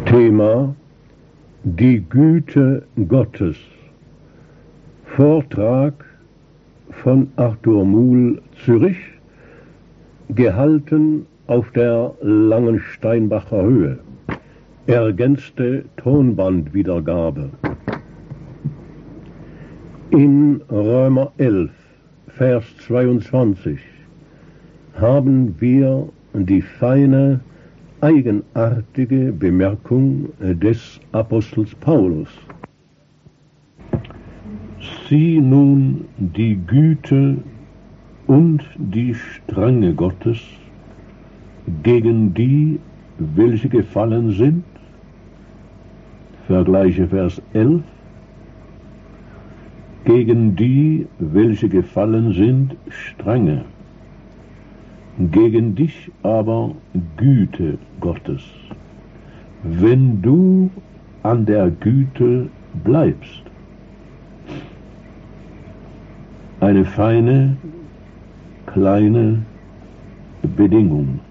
Thema: Die Güte Gottes. Vortrag von Arthur Muhl, Zürich, gehalten auf der Langensteinbacher Höhe. Ergänzte Tonbandwiedergabe. In Römer 11, Vers 22 haben wir die feine, eigenartige Bemerkung des Apostels Paulus. Sieh nun die Güte und die Strenge Gottes, gegen die, welche gefallen sind, vergleiche Vers 11, gegen die, welche gefallen sind, strenge, gegen dich aber Güte Gottes, wenn du an der Güte bleibst. Eine feine, kleine Bedingung.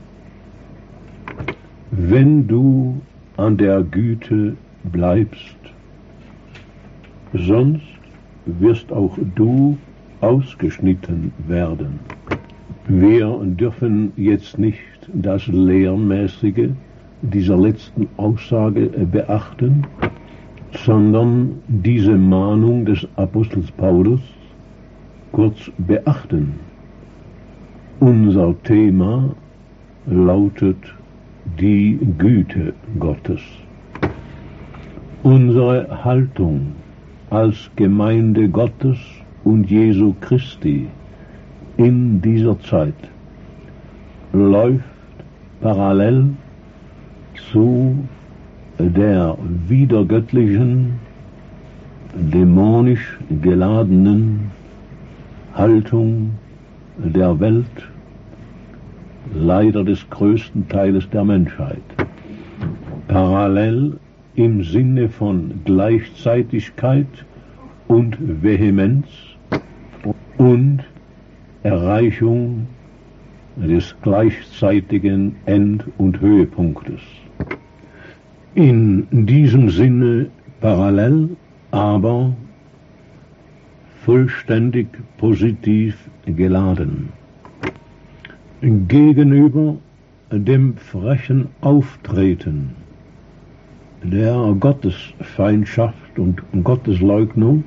Wenn du an der Güte bleibst, sonst wirst auch du ausgeschnitten werden. Wir dürfen jetzt nicht das Lehrmäßige dieser letzten Aussage beachten, sondern diese Mahnung des Apostels Paulus kurz beachten. Unser Thema lautet die Güte Gottes. Unsere Haltung als Gemeinde Gottes und Jesu Christi in dieser Zeit läuft parallel zu der widergöttlichen, dämonisch geladenen Haltung der Welt, leider des größten Teiles der Menschheit. Parallel im Sinne von Gleichzeitigkeit und Vehemenz und Erreichung des gleichzeitigen End- und Höhepunktes. In diesem Sinne parallel, aber vollständig positiv geladen. Gegenüber dem frechen Auftreten der Gottesfeindschaft und Gottesleugnung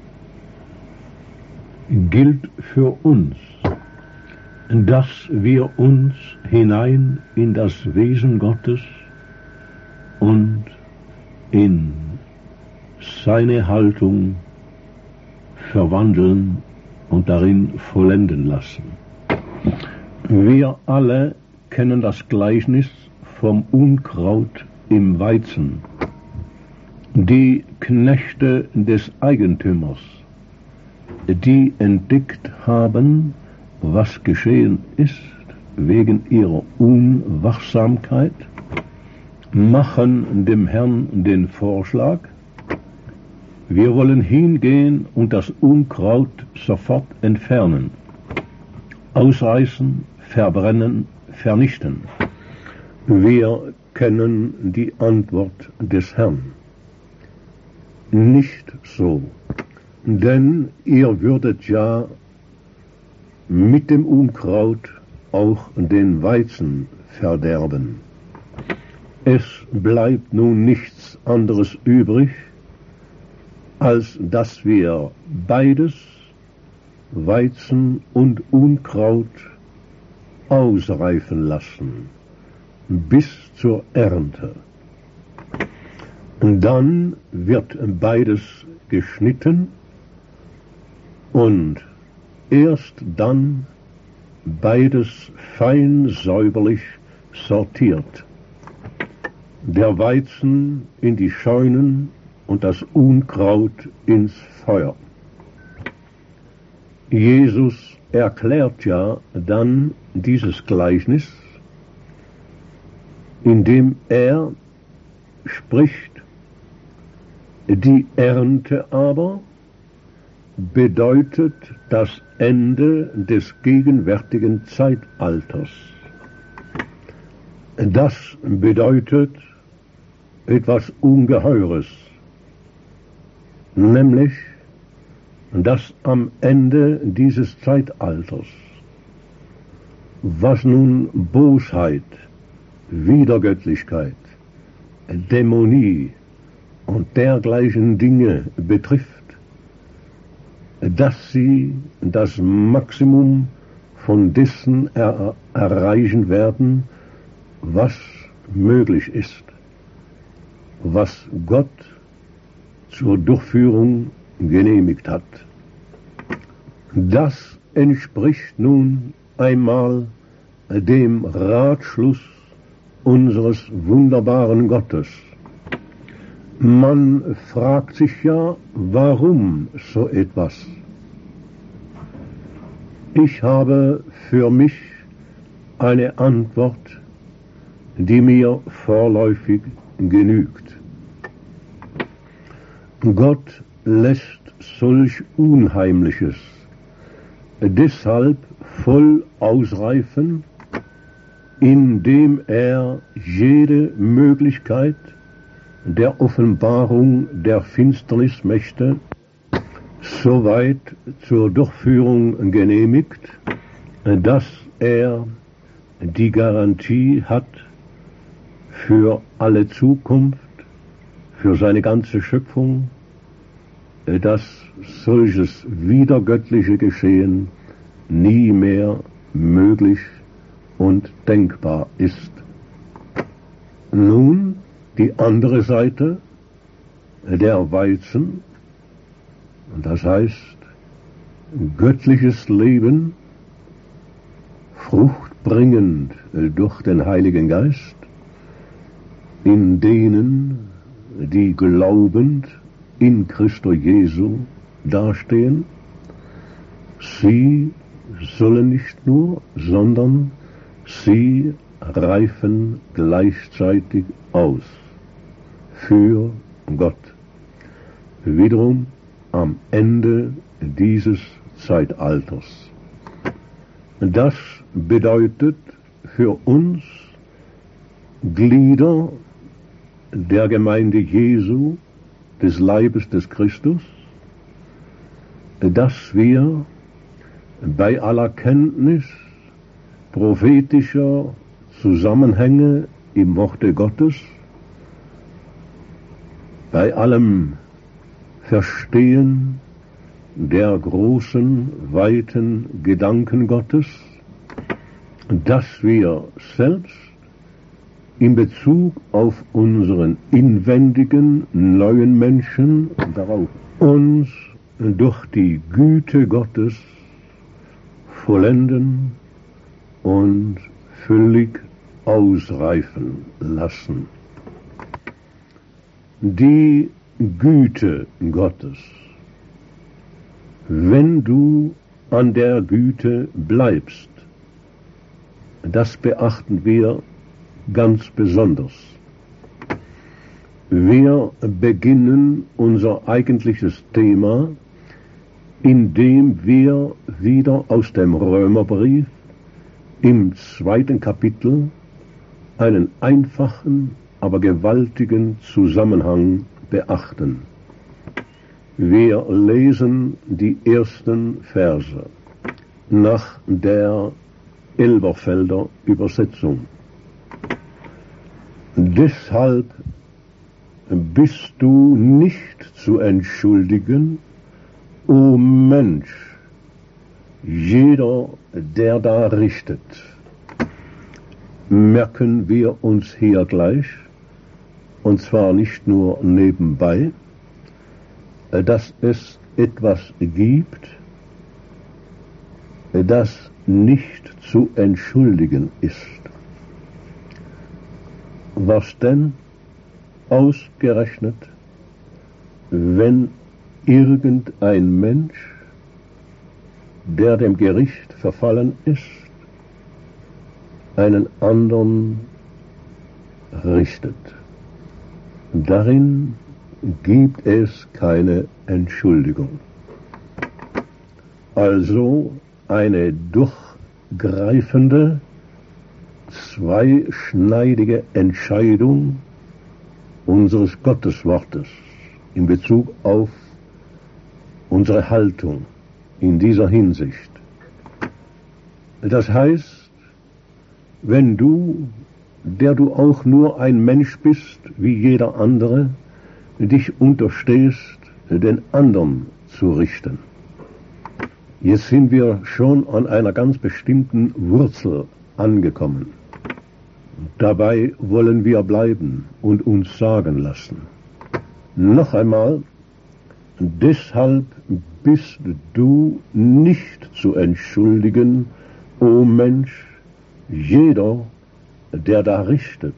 gilt für uns, dass wir uns hinein in das Wesen Gottes und in seine Haltung verwandeln und darin vollenden lassen. Wir alle kennen das Gleichnis vom Unkraut im Weizen. Die Knechte des Eigentümers, die entdeckt haben, was geschehen ist wegen ihrer Unwachsamkeit, machen dem Herrn den Vorschlag: Wir wollen hingehen und das Unkraut sofort entfernen, ausreißen, verbrennen, vernichten. Wir kennen die Antwort des Herrn. Nicht so, denn ihr würdet ja mit dem Unkraut auch den Weizen verderben. Es bleibt nun nichts anderes übrig, als dass wir beides, Weizen und Unkraut, ausreifen lassen, bis zur Ernte. Dann wird beides geschnitten und erst dann beides fein säuberlich sortiert. Der Weizen in die Scheunen und das Unkraut ins Feuer. Jesus erklärt ja dann dieses Gleichnis, indem er spricht: Die Ernte aber bedeutet das Ende des gegenwärtigen Zeitalters. Das bedeutet etwas Ungeheures, nämlich, dass am Ende dieses Zeitalters, was nun Bosheit, Widergöttlichkeit, Dämonie und dergleichen Dinge betrifft, dass sie das Maximum von dessen erreichen werden, was möglich ist, was Gott zur Durchführung genehmigt hat. Das entspricht nun einmal dem Ratschluss unseres wunderbaren Gottes. Man fragt sich ja, warum so etwas? Ich habe für mich eine Antwort, die mir vorläufig genügt. Gott lässt solch Unheimliches deshalb voll ausreifen, indem er jede Möglichkeit der Offenbarung der Finsternismächte soweit zur Durchführung genehmigt, dass er die Garantie hat für alle Zukunft, für seine ganze Schöpfung, dass solches widergöttliche Geschehen nie mehr möglich und denkbar ist. Nun die andere Seite, der Weizen, das heißt göttliches Leben, fruchtbringend durch den Heiligen Geist, in denen, die glaubend in Christo Jesu dastehen, sie sollen nicht nur, sondern sie reifen gleichzeitig aus für Gott. Wiederum am Ende dieses Zeitalters. Das bedeutet für uns Glieder der Gemeinde Jesu, des Leibes des Christus, dass wir bei aller Kenntnis prophetischer Zusammenhänge im Worte Gottes, bei allem Verstehen der großen, weiten Gedanken Gottes, dass wir selbst in Bezug auf unseren inwendigen neuen Menschen darauf uns durch die Güte Gottes vollenden und völlig ausreifen lassen. Die Güte Gottes. Wenn du an der Güte bleibst, das beachten wir ganz besonders. Wir beginnen unser eigentliches Thema, indem wir wieder aus dem Römerbrief im 2. Kapitel einen einfachen, aber gewaltigen Zusammenhang beachten. Wir lesen die ersten Verse nach der Elberfelder Übersetzung. Deshalb bist du nicht zu entschuldigen, o Mensch, jeder, der da richtet. Merken wir uns hier gleich, und zwar nicht nur nebenbei, dass es etwas gibt, das nicht zu entschuldigen ist. Was denn? Ausgerechnet, wenn irgendein Mensch, der dem Gericht verfallen ist, einen anderen richtet. Darin gibt es keine Entschuldigung. Also eine durchgreifende, zweischneidige Entscheidung unseres Gotteswortes in Bezug auf unsere Haltung in dieser Hinsicht. Das heißt, wenn du, der du auch nur ein Mensch bist, wie jeder andere, dich unterstehst, den anderen zu richten. Jetzt sind wir schon an einer ganz bestimmten Wurzel angekommen. Dabei wollen wir bleiben und uns sagen lassen. Noch einmal, deshalb bist du nicht zu entschuldigen, o Mensch, jeder, der da richtet.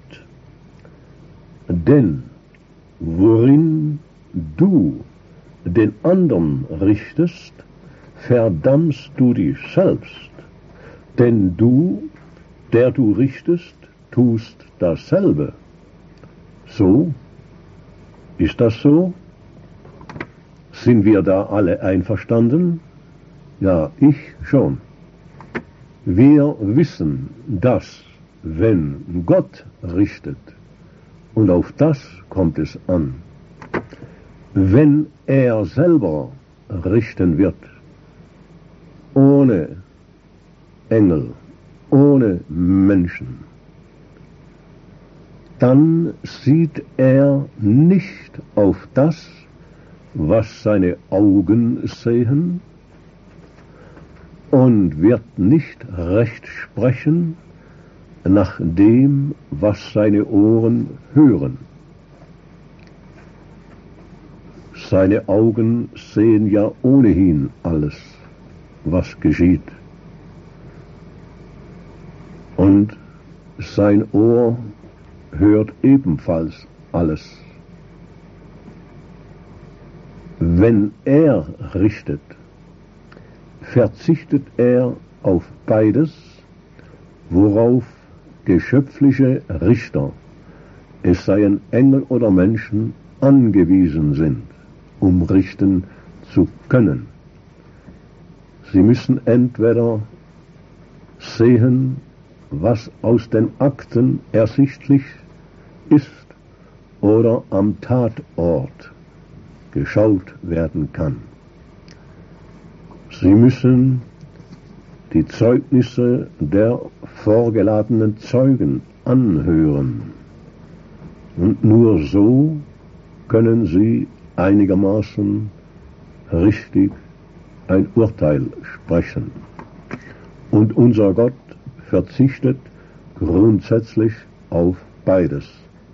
Denn worin du den anderen richtest, verdammst du dich selbst. Denn du, der du richtest, tust dasselbe. So? Ist das so? Sind wir da alle einverstanden? Ja, ich schon. Wir wissen, dass, wenn Gott richtet, und auf das kommt es an, wenn er selber richten wird, ohne Engel, ohne Menschen, dann sieht er nicht auf das, was seine Augen sehen, und wird nicht recht sprechen nach dem, was seine Ohren hören. Seine Augen sehen ja ohnehin alles, was geschieht. Und sein Ohr hört ebenfalls alles. Wenn er richtet, verzichtet er auf beides, worauf geschöpfliche Richter, es seien Engel oder Menschen, angewiesen sind, um richten zu können. Sie müssen entweder sehen, was aus den Akten ersichtlich ist, oder am Tatort geschaut werden kann. Sie müssen die Zeugnisse der vorgeladenen Zeugen anhören. Und nur so können sie einigermaßen richtig ein Urteil sprechen. Und unser Gott verzichtet grundsätzlich auf beides.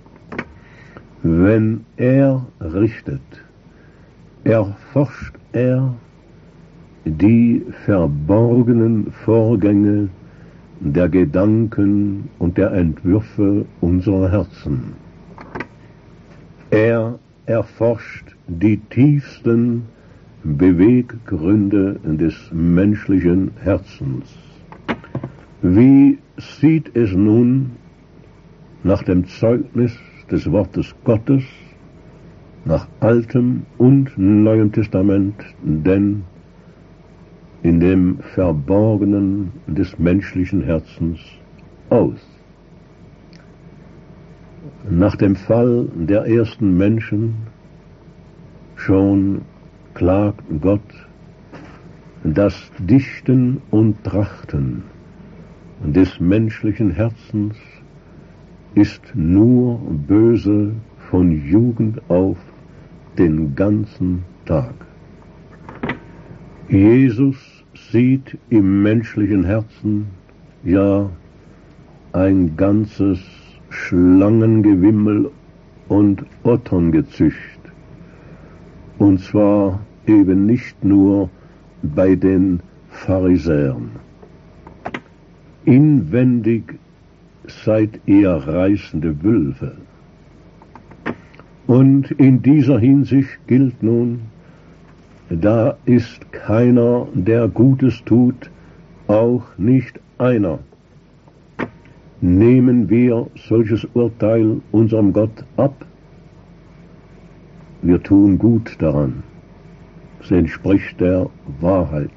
Wenn er richtet, erforscht er die verborgenen Vorgänge der Gedanken und der Entwürfe unserer Herzen. Er erforscht die tiefsten Beweggründe des menschlichen Herzens. Wie sieht es nun nach dem Zeugnis des Wortes Gottes, nach Altem und Neuem Testament, denn in dem Verborgenen des menschlichen Herzens aus? Nach dem Fall der ersten Menschen schon klagt Gott, das Dichten und Trachten des menschlichen Herzens ist nur böse von Jugend auf den ganzen Tag. Jesus sieht im menschlichen Herzen ja ein ganzes Schlangengewimmel und Otterngezücht, und zwar eben nicht nur bei den Pharisäern. Inwendig seid ihr reißende Wölfe. Und in dieser Hinsicht gilt nun, da ist keiner, der Gutes tut, auch nicht einer. Nehmen wir solches Urteil unserem Gott ab? Wir tun gut daran. Es entspricht der Wahrheit.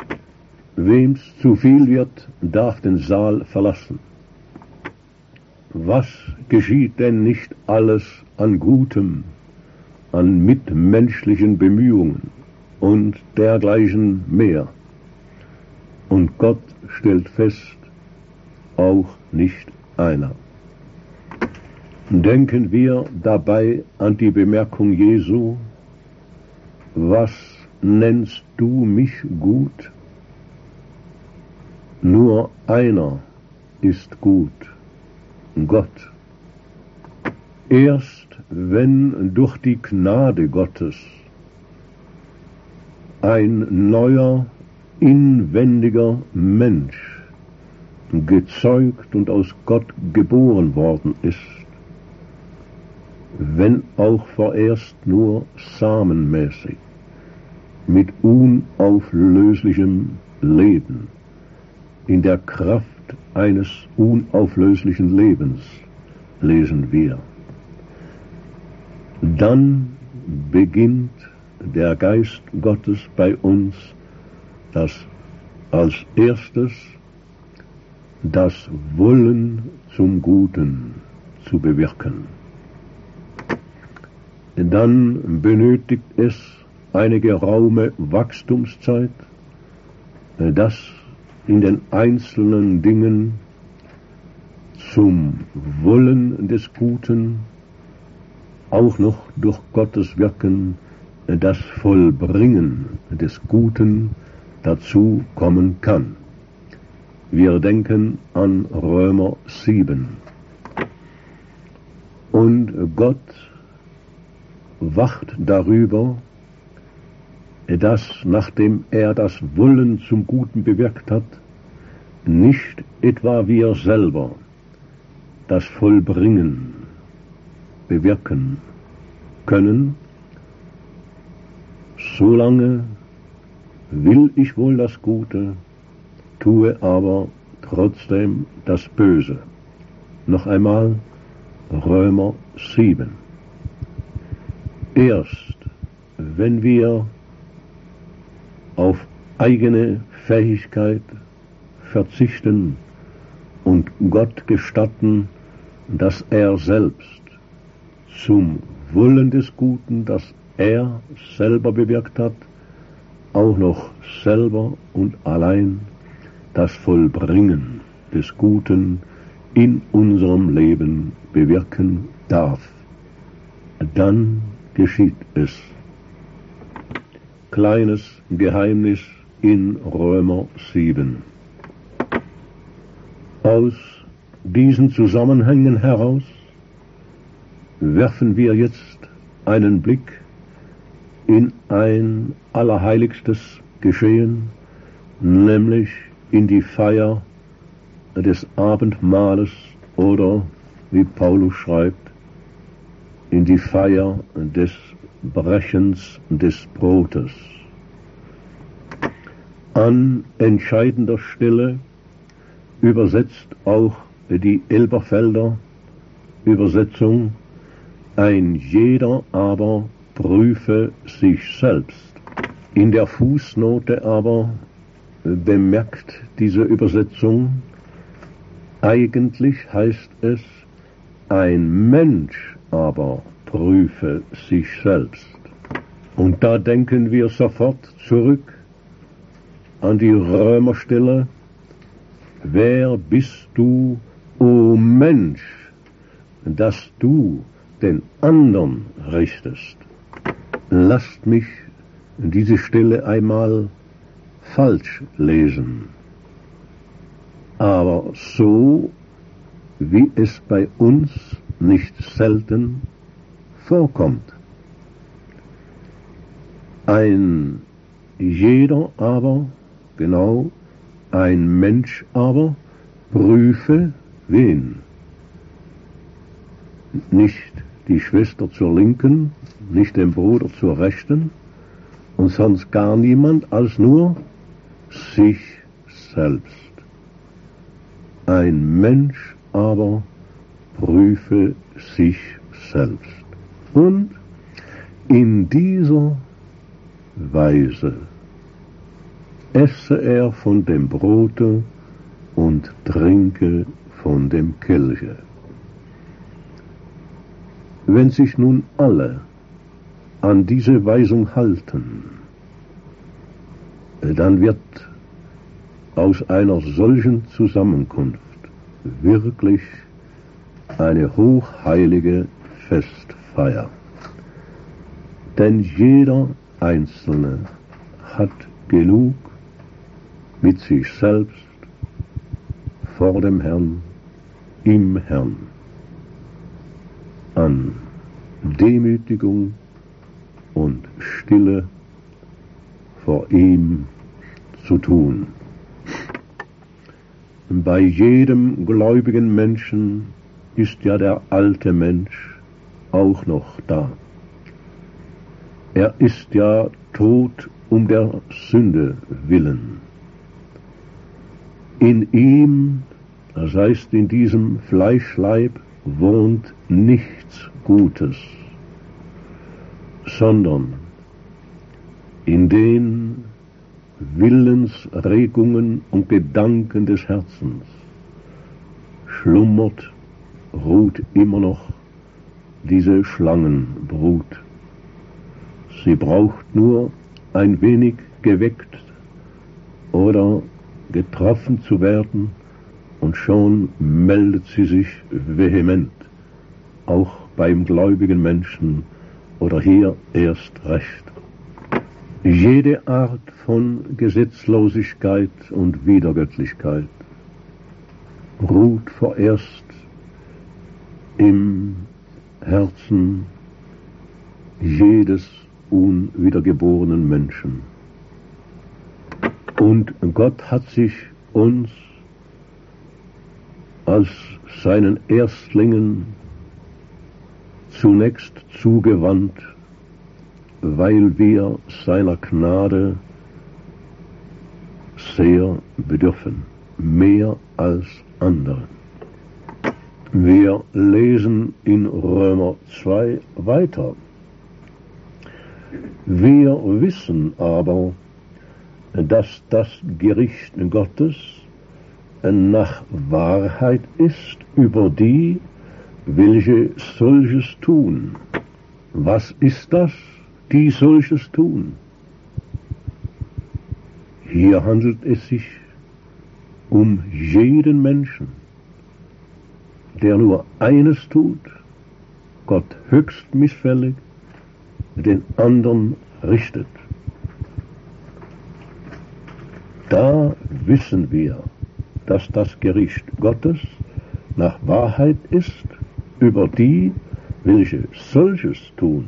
Wem's zu viel wird, darf den Saal verlassen. was geschieht denn nicht alles an Gutem, an mitmenschlichen Bemühungen und dergleichen mehr. Und Gott stellt fest, auch nicht einer. Denken wir dabei an die Bemerkung Jesu: Was nennst du mich gut? Nur einer ist gut, Gott. Erst wenn durch die Gnade Gottes ein neuer, inwendiger Mensch gezeugt und aus Gott geboren worden ist, wenn auch vorerst nur samenmäßig, mit unauflöslichem Leben, in der Kraft eines unauflöslichen Lebens, lesen wir. Dann beginnt der Geist Gottes bei uns, das als erstes das Wollen zum Guten zu bewirken. Dann benötigt es eine geraume Wachstumszeit, dass in den einzelnen Dingen zum Wollen des Guten auch noch durch Gottes Wirken das Vollbringen des Guten dazu kommen kann. Wir denken an Römer 7. Und Gott wacht darüber, dass, nachdem er das Wollen zum Guten bewirkt hat, nicht etwa wir selber das Vollbringen bewirken können. Solange will ich wohl das Gute, tue aber trotzdem das Böse. Noch einmal Römer 7. Erst wenn wir auf eigene Fähigkeit verzichten und Gott gestatten, dass er selbst zum Wollen des Guten, das er selber bewirkt hat, auch noch selber und allein das Vollbringen des Guten in unserem Leben bewirken darf. Dann geschieht es. Kleines Geheimnis in Römer 7. Aus diesen Zusammenhängen heraus werfen wir jetzt einen Blick in ein allerheiligstes Geschehen, nämlich in die Feier des Abendmahles oder, wie Paulus schreibt, in die Feier des Brechens des Brotes. An entscheidender Stelle übersetzt auch die Elberfelder Übersetzung: Ein jeder aber prüfe sich selbst. In der Fußnote aber bemerkt diese Übersetzung, eigentlich heißt es, ein Mensch aber prüfe sich selbst. Und da denken wir sofort zurück an die Römerstelle: Wer bist du, o Mensch, dass du den anderen richtest? Lasst mich diese Stelle einmal falsch lesen. Aber so, wie es bei uns nicht selten vorkommt. Ein jeder aber, genau, ein Mensch aber, prüfe wen? Nicht die Schwester zur Linken, nicht den Bruder zur Rechten und sonst gar niemand als nur sich selbst. Ein Mensch aber prüfe sich selbst. Und in dieser Weise esse er von dem Brote und trinke von dem Kelche. Wenn sich nun alle an diese Weisung halten, dann wird aus einer solchen Zusammenkunft wirklich eine hochheilige Festfeier. Denn jeder Einzelne hat genug mit sich selbst vor dem Herrn, im Herrn, an Demütigung und Stille vor ihm zu tun. Bei jedem gläubigen Menschen ist ja der alte Mensch auch noch da. Er ist ja tot um der Sünde willen. In ihm, das heißt in diesem Fleischleib, wohnt nichts Gutes, sondern in den Willensregungen und Gedanken des Herzens schlummert, ruht immer noch diese Schlangenbrut. Sie braucht nur ein wenig geweckt oder getroffen zu werden, und schon meldet sie sich vehement, auch beim gläubigen Menschen oder hier erst recht. Jede Art von Gesetzlosigkeit und Widergöttlichkeit ruht vorerst im Herzen jedes unwiedergeborenen Menschen. Und Gott hat sich uns als seinen Erstlingen zunächst zugewandt, weil wir seiner Gnade sehr bedürfen, mehr als andere. Wir lesen in Römer 2 weiter. Wir wissen aber, dass das Gericht Gottes nach Wahrheit ist über die, welche solches tun. Was ist das, die solches tun? Hier handelt es sich um jeden Menschen, der nur eines tut, Gott höchst missfällig, den anderen richtet. Da wissen wir, dass das Gericht Gottes nach Wahrheit ist über die, welche solches tun.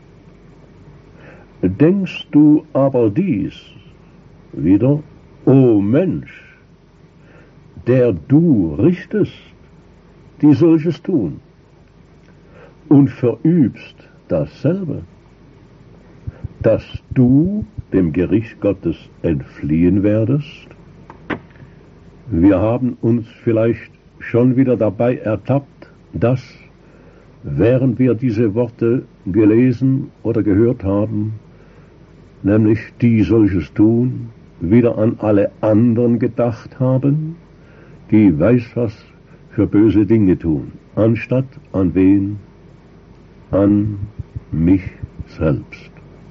Denkst du aber dies wieder, o Mensch, der du richtest, die solches tun, und verübst dasselbe, dass du dem Gericht Gottes entfliehen werdest? Wir haben uns vielleicht schon wieder dabei ertappt, dass, während wir diese Worte gelesen oder gehört haben, nämlich die solches tun, wieder an alle anderen gedacht haben, die weiß was für böse Dinge tun, anstatt an wen? An mich selbst.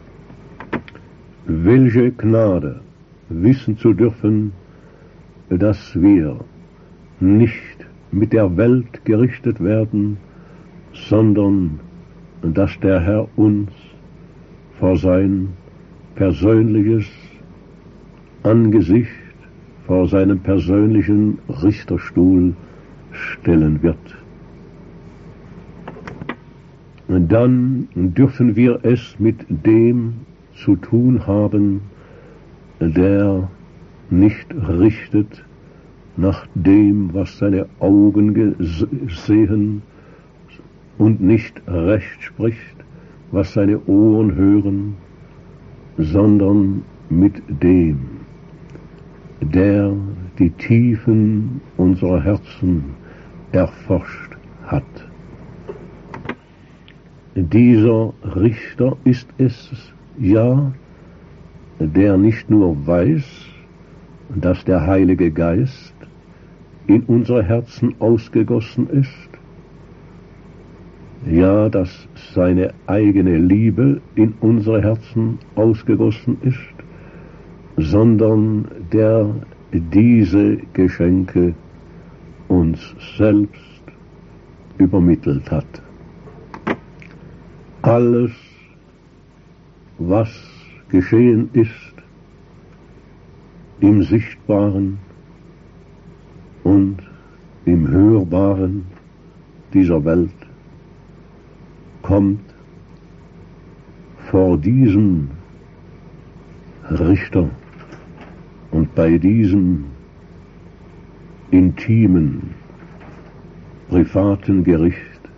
Welche Gnade, wissen zu dürfen, dass wir nicht mit der Welt gerichtet werden, sondern dass der Herr uns vor sein persönliches Angesicht, vor seinen persönlichen Richterstuhl stellen wird. Dann dürfen wir es mit dem zu tun haben, der nicht richtet nach dem, was seine Augen sehen, und nicht recht spricht, was seine Ohren hören, sondern mit dem, der die Tiefen unserer Herzen erforscht hat. Dieser Richter ist es ja, der nicht nur weiß, dass der Heilige Geist in unsere Herzen ausgegossen ist, ja, dass seine eigene Liebe in unsere Herzen ausgegossen ist, sondern der diese Geschenke uns selbst übermittelt hat. Alles, was geschehen ist, im Sichtbaren und im Hörbaren dieser Welt, kommt vor diesem Richter und bei diesem intimen, privaten Gericht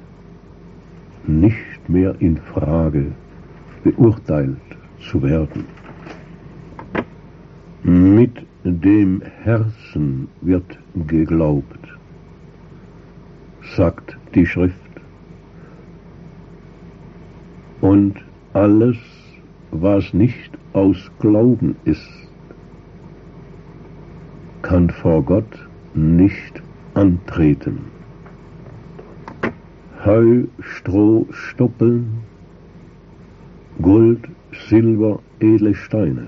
nicht mehr in Frage, beurteilt zu werden. Mit dem Herzen wird geglaubt, sagt die Schrift. Und alles, was nicht aus Glauben ist, kann vor Gott nicht antreten. Heu, Stroh, Stoppeln, Gold, Silber, edle Steine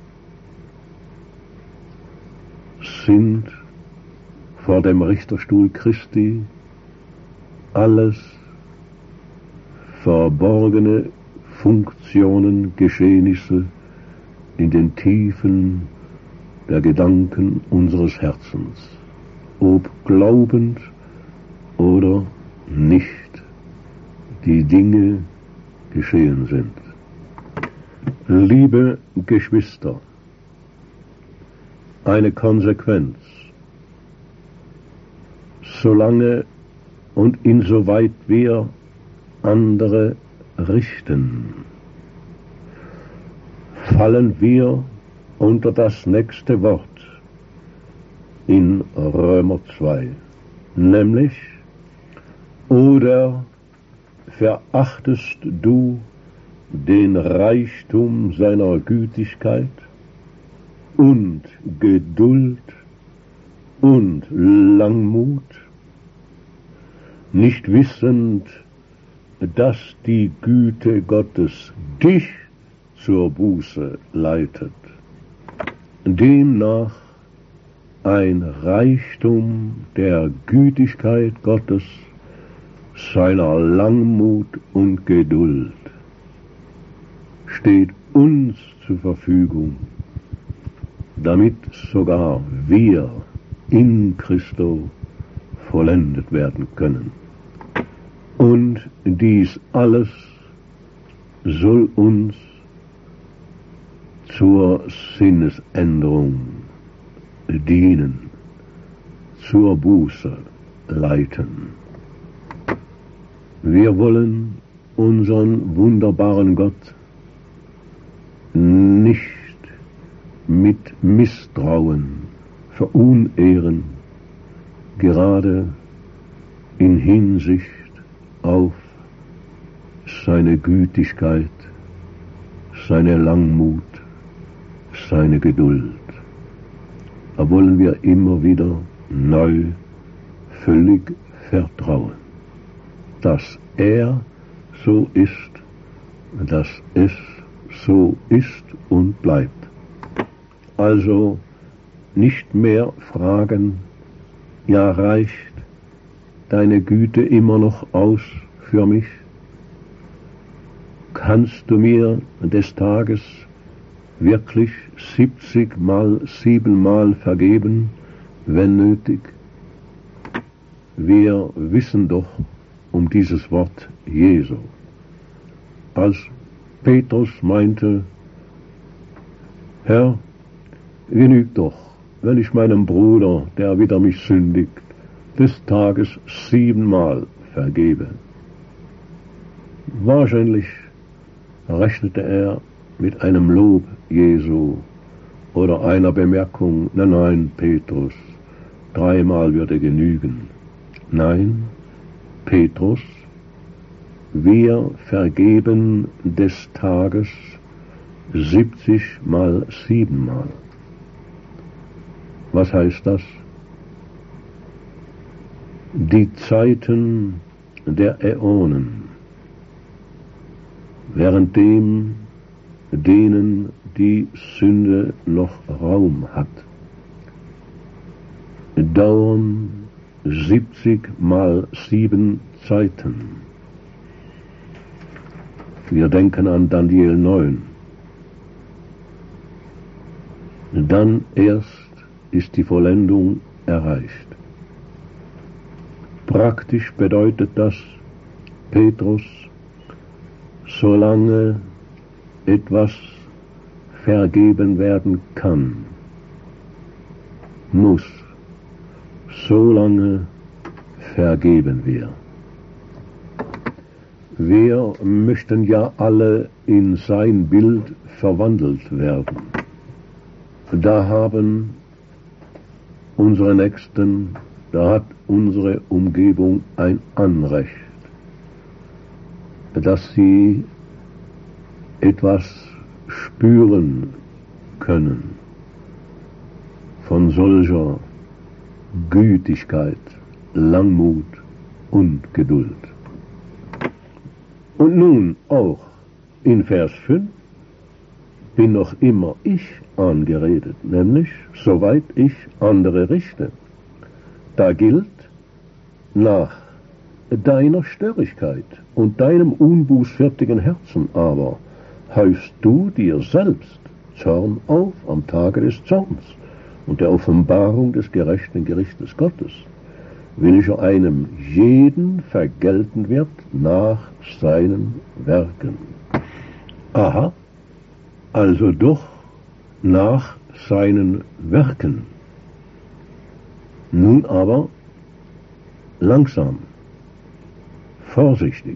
sind vor dem Richterstuhl Christi alles verborgene Funktionen, Geschehnisse in den Tiefen der Gedanken unseres Herzens, ob glaubend oder nicht die Dinge geschehen sind. Liebe Geschwister, eine Konsequenz, solange und insoweit wir andere richten, fallen wir unter das nächste Wort in Römer 2, nämlich: Oder verachtest du den Reichtum seiner Gütigkeit und Geduld und Langmut, nicht wissend, dass die Güte Gottes dich zur Buße leitet, demnach ein Reichtum der Gütigkeit Gottes, seiner Langmut und Geduld steht uns zur Verfügung, damit sogar wir in Christo vollendet werden können. Und dies alles soll uns zur Sinnesänderung dienen, zur Buße leiten. Wir wollen unseren wunderbaren Gott nicht mit Misstrauen verunehren, gerade in Hinsicht auf seine Gütigkeit, seine Langmut, seine Geduld. Da wollen wir immer wieder neu völlig vertrauen, dass er so ist, dass es so ist und bleibt. Also nicht mehr fragen, ja, reicht deine Güte immer noch aus für mich? Kannst du mir des Tages wirklich 70 mal 7 Mal vergeben, wenn nötig? Wir wissen doch um dieses Wort Jesu. Als Petrus meinte: Herr, genügt doch, wenn ich meinem Bruder, der wider mich sündigt, des Tages 7 Mal vergebe. Wahrscheinlich rechnete er mit einem Lob Jesu oder einer Bemerkung: Nein, Petrus, 3 Mal würde genügen. Nein, Petrus, wir vergeben des Tages 70 mal 7 Mal. Was heißt das? Die Zeiten der Äonen währenddem denen die Sünde noch Raum hat, dauern 70 mal 7 Zeiten. Wir denken an Daniel 9. Dann erst ist die Vollendung erreicht. Praktisch bedeutet das, Petrus, solange etwas vergeben werden kann, muss, solange vergeben wir. Wir möchten ja alle in sein Bild verwandelt werden. Da haben unsere Nächsten, da hat unsere Umgebung ein Anrecht, dass sie etwas spüren können von solcher Gütigkeit, Langmut und Geduld. Und nun auch in Vers 5 bin noch immer ich angeredet, nämlich soweit ich andere richte. Da gilt, nach deiner Störrigkeit und deinem unbußfertigen Herzen aber häufst du dir selbst Zorn auf am Tage des Zorns und der Offenbarung des gerechten Gerichtes Gottes, welcher einem jeden vergelten wird nach seinen Werken. Aha, also doch nach seinen Werken. Nun aber langsam, vorsichtig.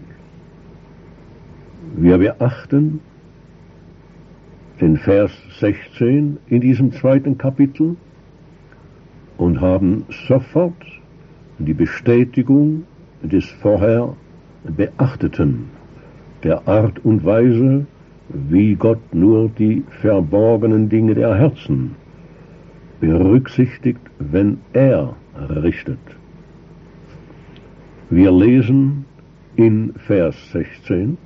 Wir beachten den Vers 16 in diesem 2. Kapitel und haben sofort die Bestätigung des vorher Beachteten, der Art und Weise, wie Gott nur die verborgenen Dinge der Herzen berücksichtigt, wenn er richtet. Wir lesen in Vers 16: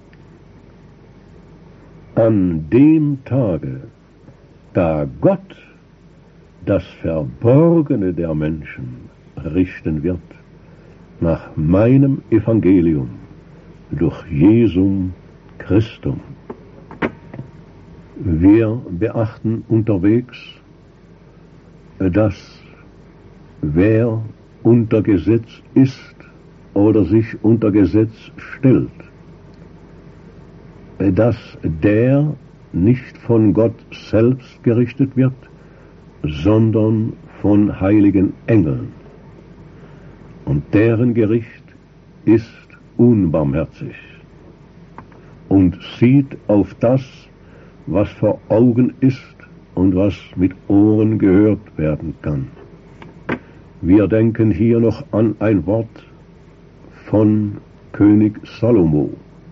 An dem Tage, da Gott das Verborgene der Menschen richten wird, nach meinem Evangelium durch Jesum Christum. Wir beachten unterwegs, dass wer unter Gesetz ist oder sich unter Gesetz stellt, dass der nicht von Gott selbst gerichtet wird, sondern von heiligen Engeln. Und deren Gericht ist unbarmherzig und sieht auf das, was vor Augen ist und was mit Ohren gehört werden kann. Wir denken hier noch an ein Wort von König Salomo.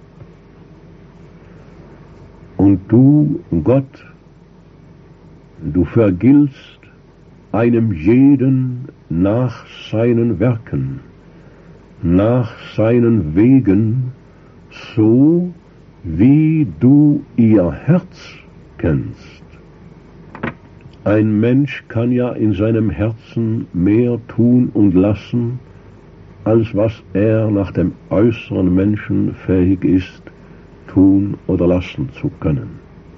Und du, Gott, du vergiltst einem jeden nach seinen Werken, nach seinen Wegen, so wie du ihr Herz kennst. Ein Mensch kann ja in seinem Herzen mehr tun und lassen, als was er nach dem äußeren Menschen fähig ist, tun oder lassen zu können.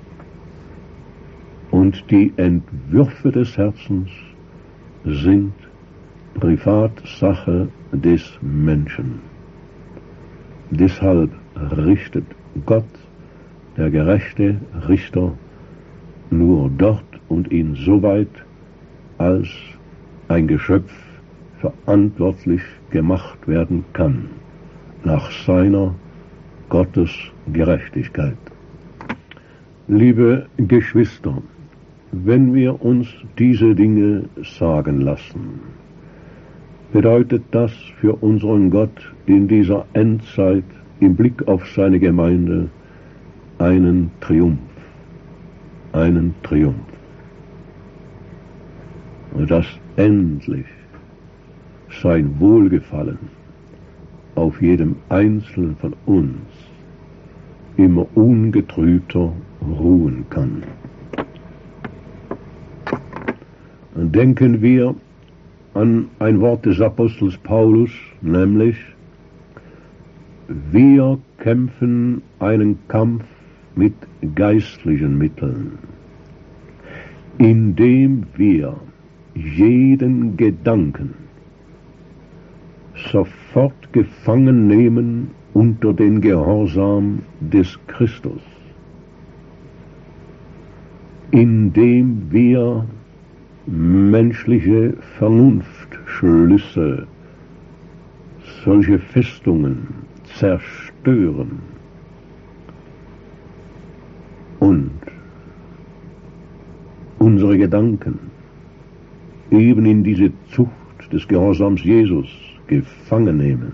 Und die Entwürfe des Herzens sind Privatsache des Menschen. Deshalb richtet Gott, der gerechte Richter, nur dort und insoweit, als ein Geschöpf verantwortlich gemacht werden kann, nach seiner Gottes Gerechtigkeit. Liebe Geschwister, wenn wir uns diese Dinge sagen lassen, bedeutet das für unseren Gott in dieser Endzeit im Blick auf seine Gemeinde einen Triumph. Einen Triumph. Dass endlich sein Wohlgefallen auf jedem Einzelnen von uns immer ungetrübter ruhen kann. Denken wir an ein Wort des Apostels Paulus, nämlich: Wir kämpfen einen Kampf mit geistlichen Mitteln, indem wir jeden Gedanken sofort gefangen nehmen unter den Gehorsam des Christus, indem wir menschliche Vernunftschlüsse, solche Festungen zerstören und unsere Gedanken eben in diese Zucht des Gehorsams Jesus gefangen nehmen.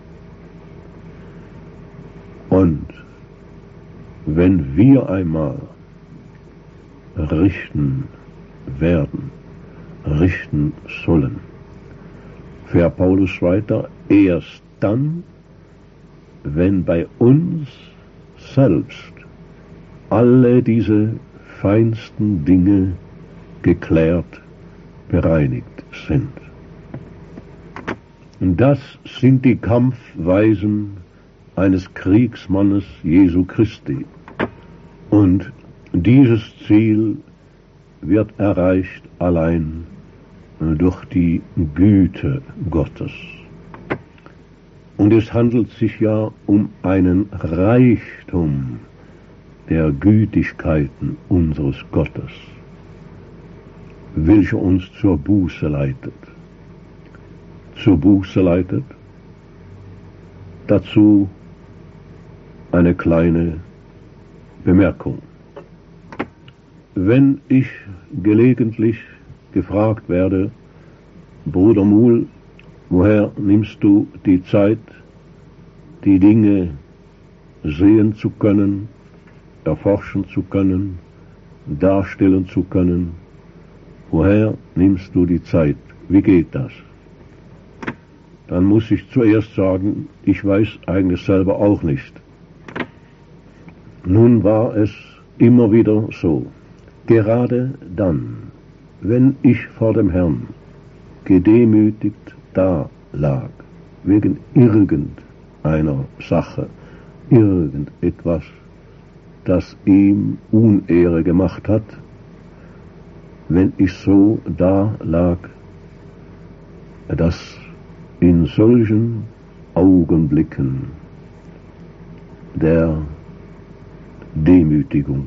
Und wenn wir einmal richten werden, richten sollen, fährt Paulus weiter, erst dann, wenn bei uns selbst alle diese feinsten Dinge geklärt, bereinigt sind. Das sind die Kampfweisen eines Kriegsmannes Jesu Christi. Und dieses Ziel wird erreicht allein durch die Güte Gottes. Und es handelt sich ja um einen Reichtum der Gütigkeiten unseres Gottes, welcher uns zur Buße leitet. Zur Buße leitet, dazu eine kleine Bemerkung. Wenn ich gelegentlich gefragt werde: Bruder Muhl, woher nimmst du die Zeit, die Dinge sehen zu können, erforschen zu können, darstellen zu können? Woher nimmst du die Zeit? Wie geht das? Dann muss ich zuerst sagen, ich weiß eigentlich selber auch nicht. Nun war es immer wieder so, gerade dann, wenn ich vor dem Herrn gedemütigt da lag, wegen irgendeiner Sache, irgendetwas, das ihm Unehre gemacht hat, wenn ich so da lag, dass in solchen Augenblicken der Demütigung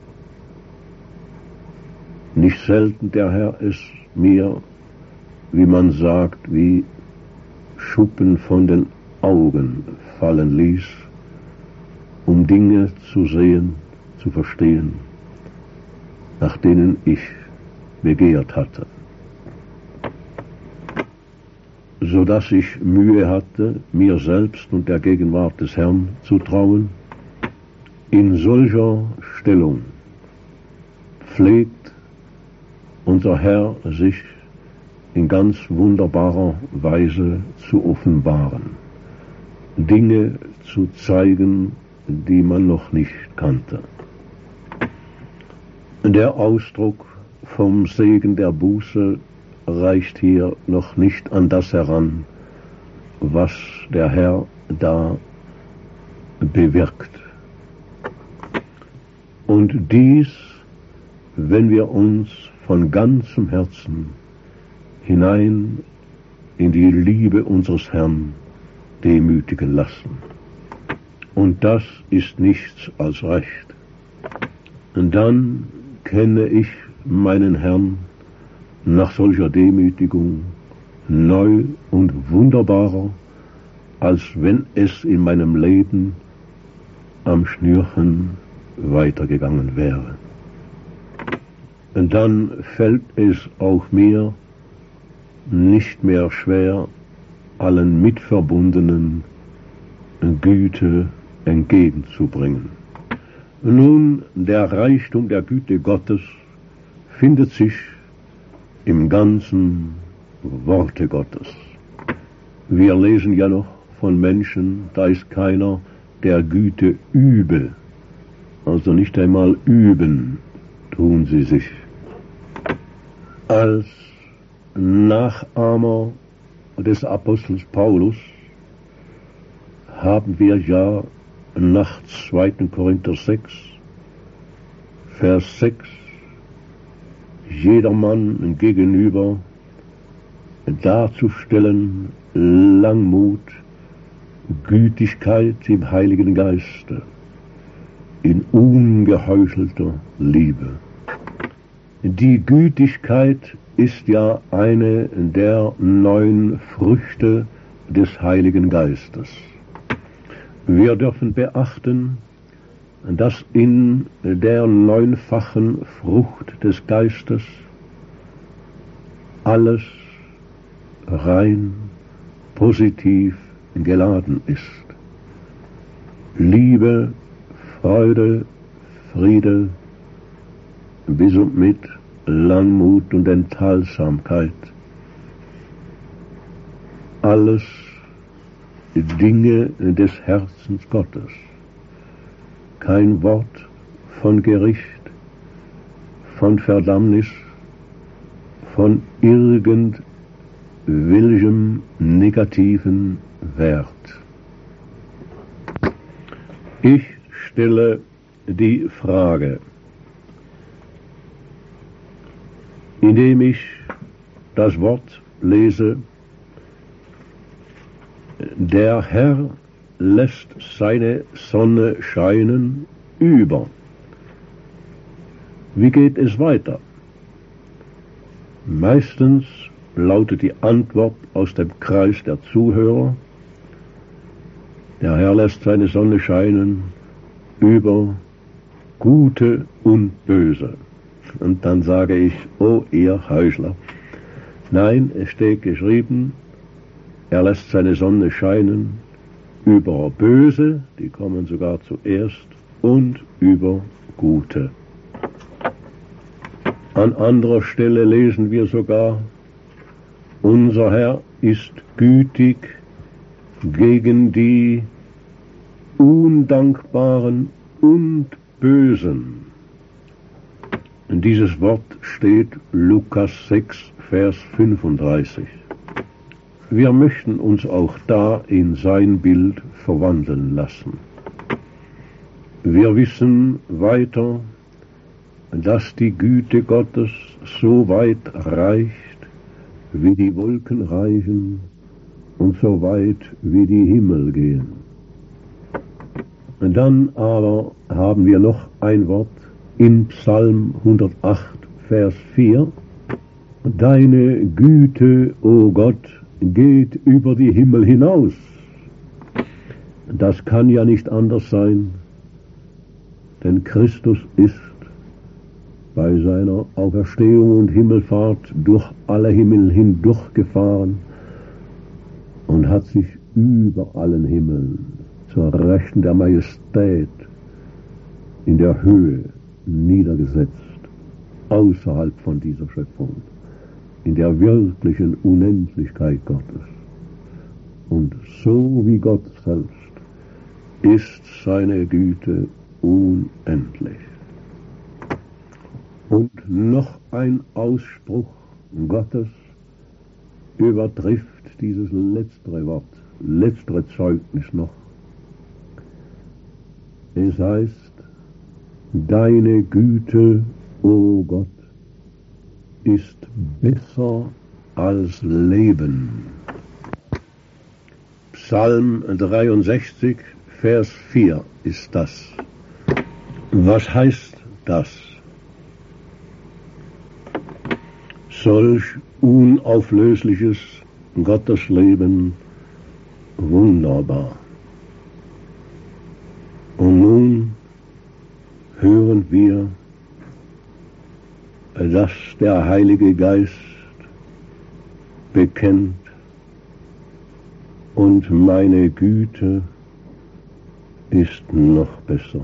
nicht selten der Herr es mir, wie man sagt, wie Schuppen von den Augen fallen ließ, um Dinge zu sehen, zu verstehen, nach denen ich begehrt hatte, so dass ich Mühe hatte, mir selbst und der Gegenwart des Herrn zu trauen. In solcher Stellung pflegt unser Herr sich in ganz wunderbarer Weise zu offenbaren, Dinge zu zeigen, die man noch nicht kannte. Der Ausdruck vom Segen der Buße reicht hier noch nicht an das heran, was der Herr da bewirkt. Und dies, wenn wir uns von ganzem Herzen hinein in die Liebe unseres Herrn demütigen lassen. Und das ist nichts als Recht. Und dann kenne ich meinen Herrn nach solcher Demütigung neu und wunderbarer, als wenn es in meinem Leben am Schnürchen weitergegangen wäre. Und dann fällt es auch mir nicht mehr schwer, allen Mitverbundenen Güte entgegenzubringen. Nun, der Reichtum der Güte Gottes findet sich im ganzen Worte Gottes. Wir lesen ja noch von Menschen, da ist keiner, der Güte übe, also nicht einmal üben, tun sie sich. Als Nachahmer des Apostels Paulus haben wir ja nach 2. Korinther 6, Vers 6, jedermann gegenüber darzustellen Langmut, Gütigkeit im Heiligen Geiste, in ungeheuchelter Liebe. Die Gütigkeit ist ja eine der 9 Früchte des Heiligen Geistes. Wir dürfen beachten, dass in der 9-fachen Frucht des Geistes alles rein positiv geladen ist. Liebe, Freude, Friede, bis und mit Langmut und Enthaltsamkeit. Alles Dinge des Herzens Gottes. Kein Wort von Gericht, von Verdammnis, von irgendwelchem negativen Wert. Ich stelle die Frage, indem ich das Wort lese: Der Herr lässt seine Sonne scheinen über. Wie geht es weiter? Meistens lautet die Antwort aus dem Kreis der Zuhörer: Der Herr lässt seine Sonne scheinen über Gute und Böse. Und dann sage ich: Oh, ihr Heuchler. Nein, es steht geschrieben, er lässt seine Sonne scheinen über Böse, die kommen sogar zuerst, und über Gute. An anderer Stelle lesen wir sogar: Unser Herr ist gütig gegen die Undankbaren und Bösen. Dieses Wort steht Lukas 6, Vers 35. Wir möchten uns auch da in sein Bild verwandeln lassen. Wir wissen weiter, dass die Güte Gottes so weit reicht, wie die Wolken reichen und so weit wie die Himmel gehen. Dann aber haben wir noch ein Wort in Psalm 108, Vers 4. Deine Güte, o Gott, geht über die Himmel hinaus. Das kann ja nicht anders sein, denn Christus ist bei seiner Auferstehung und Himmelfahrt durch alle Himmel hindurchgefahren und hat sich über allen Himmeln zur Rechten der Majestät in der Höhe niedergesetzt, außerhalb von dieser Schöpfung, in der wirklichen Unendlichkeit Gottes. Und so wie Gott selbst ist seine Güte unendlich. Und noch ein Ausspruch Gottes übertrifft dieses letztere Wort, letztere Zeugnis noch. Es heißt: Deine Güte, o Gott, ist besser als Leben. Psalm 63, Vers 4 ist das. Was heißt das? Solch unauflösliches Gottesleben, wunderbar. Und nun hören wir, dass der Heilige Geist bekennt: Und meine Güte ist noch besser.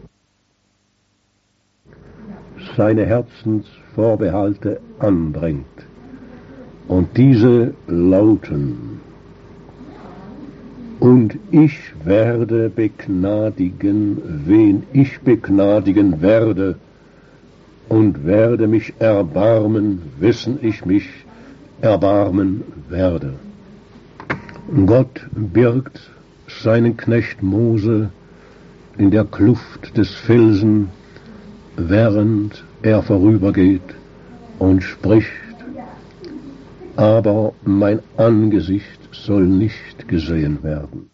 Seine Herzensvorbehalte anbringt. Und diese lauten: Und ich werde begnadigen, wen ich begnadigen werde, und werde mich erbarmen, wessen ich mich erbarmen werde. Gott birgt seinen Knecht Mose in der Kluft des Felsen, während er vorübergeht, und spricht: Aber mein Angesicht soll nicht gesehen werden.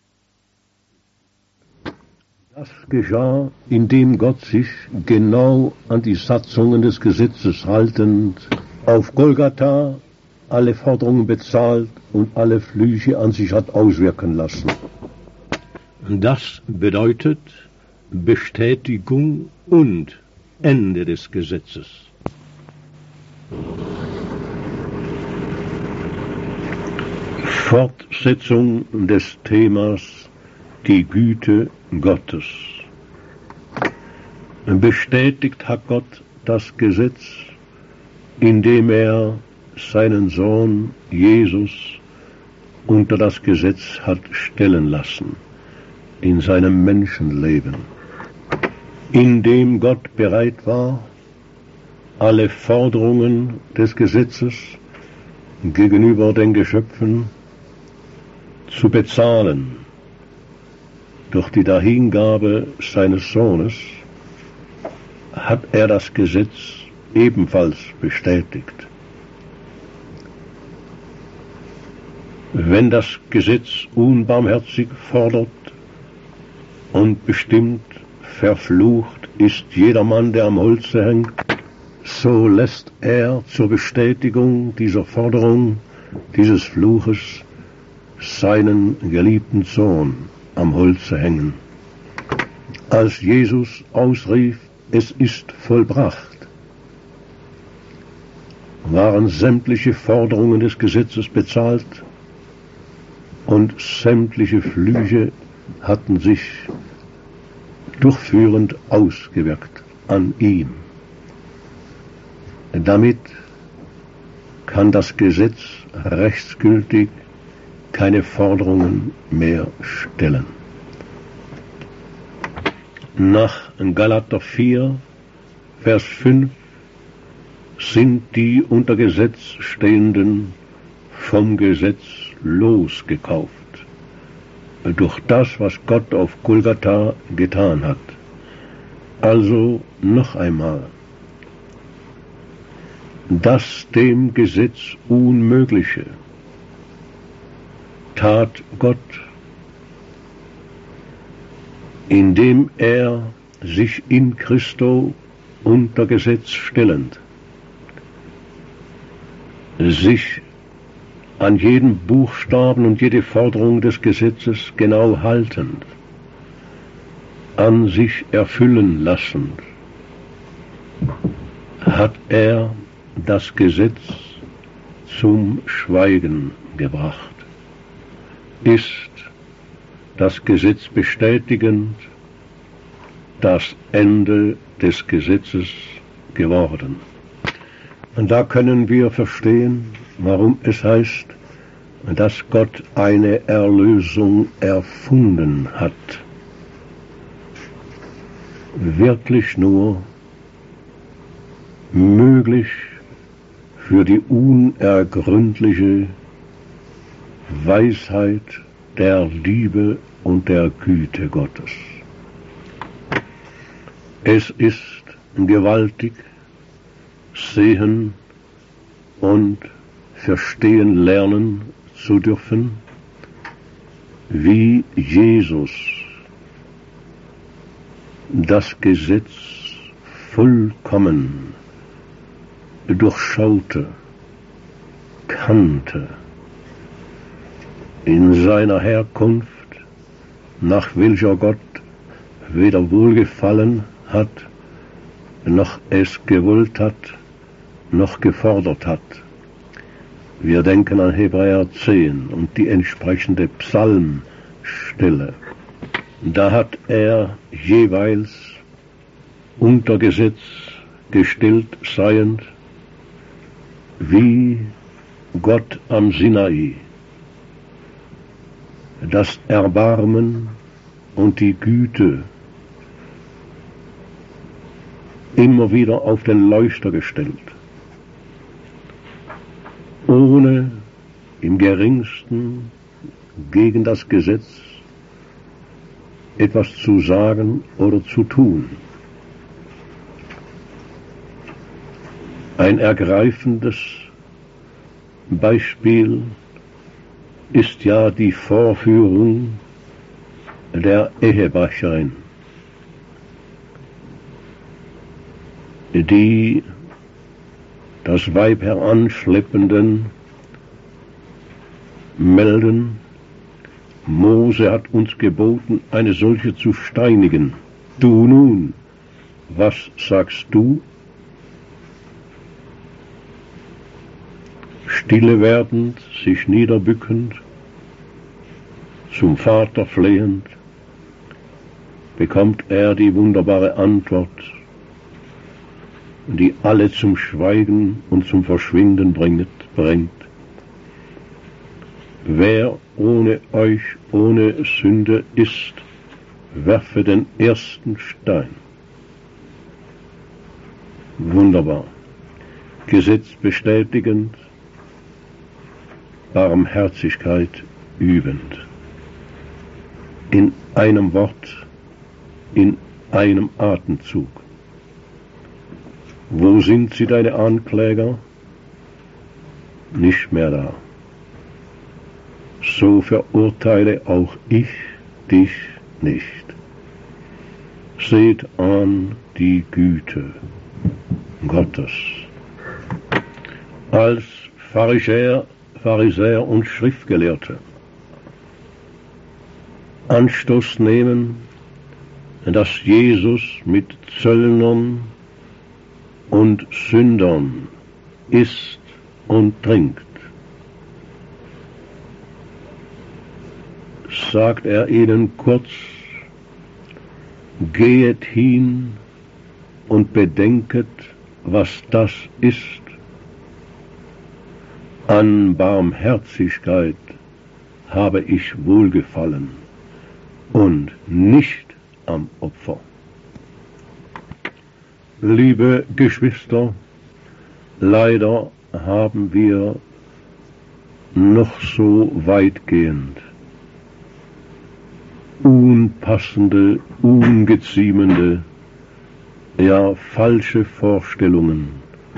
Das geschah, indem Gott sich genau an die Satzungen des Gesetzes haltend auf Golgatha alle Forderungen bezahlt und alle Flüche an sich hat auswirken lassen. Das bedeutet Bestätigung und Ende des Gesetzes. Fortsetzung des Themas die Güte Gottes. Bestätigt hat Gott das Gesetz, indem er seinen Sohn Jesus unter das Gesetz hat stellen lassen, in seinem Menschenleben, indem Gott bereit war, alle Forderungen des Gesetzes gegenüber den Geschöpfen zu bezahlen. Durch die Dahingabe seines Sohnes hat er das Gesetz ebenfalls bestätigt. Wenn das Gesetz unbarmherzig fordert und bestimmt, verflucht ist jedermann, der am Holze hängt, so lässt er zur Bestätigung dieser Forderung, dieses Fluches, seinen geliebten Sohn am Holze hängen. Als Jesus ausrief, es ist vollbracht, waren sämtliche Forderungen des Gesetzes bezahlt und sämtliche Flüche hatten sich durchführend ausgewirkt an ihm. Damit kann das Gesetz rechtsgültig keine Forderungen mehr stellen. Nach Galater 4, Vers 5 sind die unter Gesetz stehenden vom Gesetz losgekauft, durch das, was Gott auf Golgatha getan hat. Also noch einmal: Das dem Gesetz Unmögliche tat Gott, indem er sich in Christo unter Gesetz stellend, sich an jeden Buchstaben und jede Forderung des Gesetzes genau haltend, an sich erfüllen lassend, hat er das Gesetz zum Schweigen gebracht. Ist das Gesetz bestätigend das Ende des Gesetzes geworden. Und da können wir verstehen, warum es heißt, dass Gott eine Erlösung erfunden hat. Wirklich nur möglich für die unergründliche Weisheit der Liebe und der Güte Gottes. Es ist gewaltig, sehen und verstehen lernen zu dürfen, wie Jesus das Gesetz vollkommen durchschaute, kannte, in seiner Herkunft, nach welcher Gott weder wohlgefallen hat, noch es gewollt hat, noch gefordert hat. Wir denken an Hebräer 10 und die entsprechende Psalmstelle. Da hat er jeweils unter Gesetz gestellt seiend, wie Gott am Sinai das Erbarmen und die Güte immer wieder auf den Leuchter gestellt, ohne im geringsten gegen das Gesetz etwas zu sagen oder zu tun. Ein ergreifendes Beispiel ist ja die Vorführung der Ehebrecherin, die das Weib heranschleppenden melden: Mose hat uns geboten, eine solche zu steinigen. Du nun, was sagst du? Stille werdend, sich niederbückend, zum Vater flehend, bekommt er die wunderbare Antwort, die alle zum Schweigen und zum Verschwinden bringt. Wer ohne euch ohne Sünde ist, werfe den ersten Stein. Wunderbar. Gesetz bestätigend, Barmherzigkeit übend. In einem Wort, in einem Atemzug. Wo sind sie, deine Ankläger? Nicht mehr da. So verurteile auch ich dich nicht. Seht an die Güte Gottes. Als Pharisäer und Schriftgelehrte Anstoß nehmen, dass Jesus mit Zöllnern und Sündern isst und trinkt, sagt er ihnen kurz: Gehet hin und bedenket, was das ist. An Barmherzigkeit habe ich Wohlgefallen und nicht am Opfer. Liebe Geschwister, leider haben wir noch so weitgehend unpassende, ungeziemende, ja falsche Vorstellungen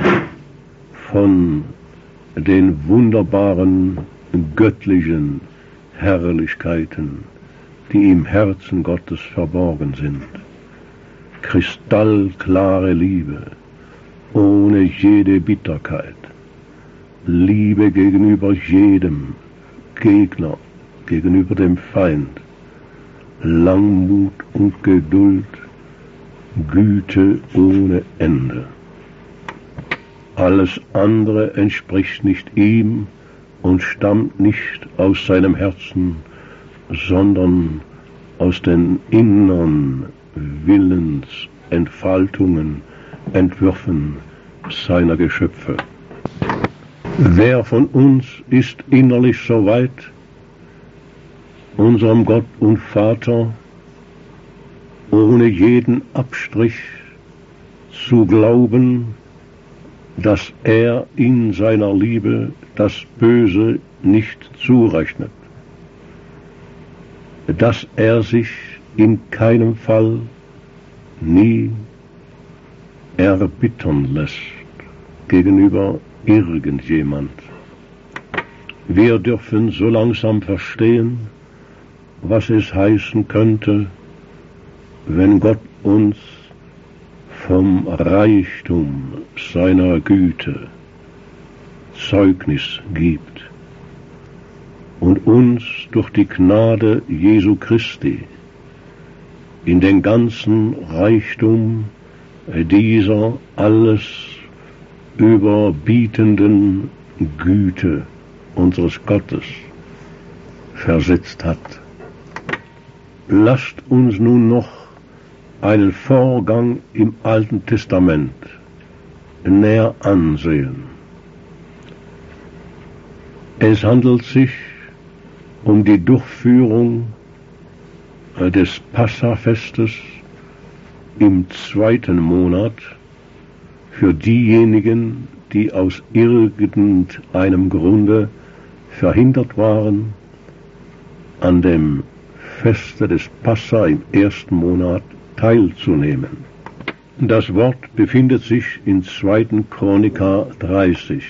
von den wunderbaren göttlichen Herrlichkeiten, die im Herzen Gottes verborgen sind. Kristallklare Liebe, ohne jede Bitterkeit, Liebe gegenüber jedem Gegner, gegenüber dem Feind, Langmut und Geduld, Güte ohne Ende. Alles andere entspricht nicht ihm und stammt nicht aus seinem Herzen, sondern aus den inneren Willensentfaltungen, Entwürfen seiner Geschöpfe. Wer von uns ist innerlich so weit, unserem Gott und Vater ohne jeden Abstrich zu glauben, dass er in seiner Liebe das Böse nicht zurechnet, dass er sich in keinem Fall nie erbittern lässt gegenüber irgendjemand. Wir dürfen so langsam verstehen, was es heißen könnte, wenn Gott uns vom Reichtum seiner Güte Zeugnis gibt und uns durch die Gnade Jesu Christi in den ganzen Reichtum dieser alles überbietenden Güte unseres Gottes versetzt hat. Lasst uns nun noch einen Vorgang im Alten Testament näher ansehen. Es handelt sich um die Durchführung des Passafestes im 2. Monat für diejenigen, die aus irgendeinem Grunde verhindert waren, an dem Feste des Passa im 1. Monat teilzunehmen. Das Wort befindet sich in 2. Chroniker 30.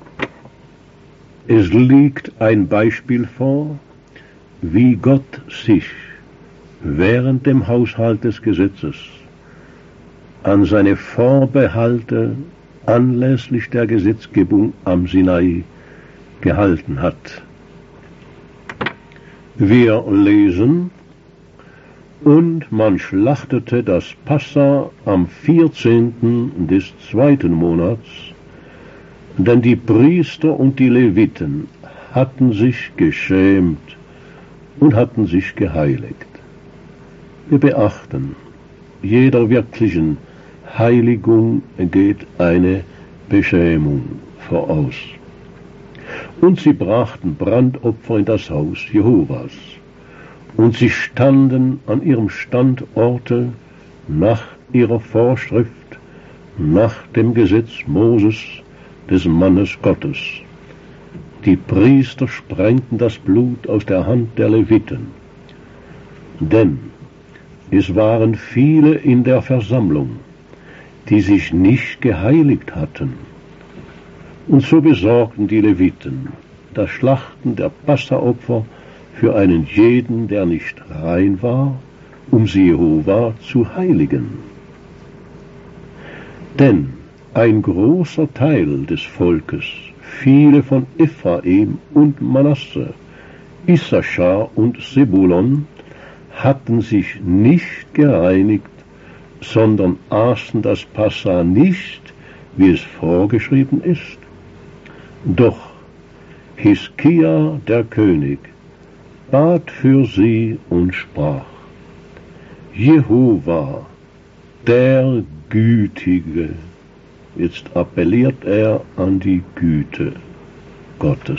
Es liegt ein Beispiel vor, wie Gott sich während dem Haushalt des Gesetzes an seine Vorbehalte anlässlich der Gesetzgebung am Sinai gehalten hat. Wir lesen: Und man schlachtete das Passa am 14. des 2. Monats, denn die Priester und die Leviten hatten sich geschämt und hatten sich geheiligt. Wir beachten, jeder wirklichen Heiligung geht eine Beschämung voraus. Und sie brachten Brandopfer in das Haus Jehovas. Und sie standen an ihrem Standorte nach ihrer Vorschrift, nach dem Gesetz Moses, des Mannes Gottes. Die Priester sprengten das Blut aus der Hand der Leviten. Denn es waren viele in der Versammlung, die sich nicht geheiligt hatten. Und so besorgten die Leviten das Schlachten der Passaopfer für einen jeden, der nicht rein war, um sie Jehova zu heiligen. Denn ein großer Teil des Volkes, viele von Ephraim und Manasse, Issachar und Sebulon, hatten sich nicht gereinigt, sondern aßen das Passa nicht, wie es vorgeschrieben ist. Doch Hiskia, der König, bat für sie und sprach: Jehova, der Gütige. Jetzt appelliert er an die Güte Gottes.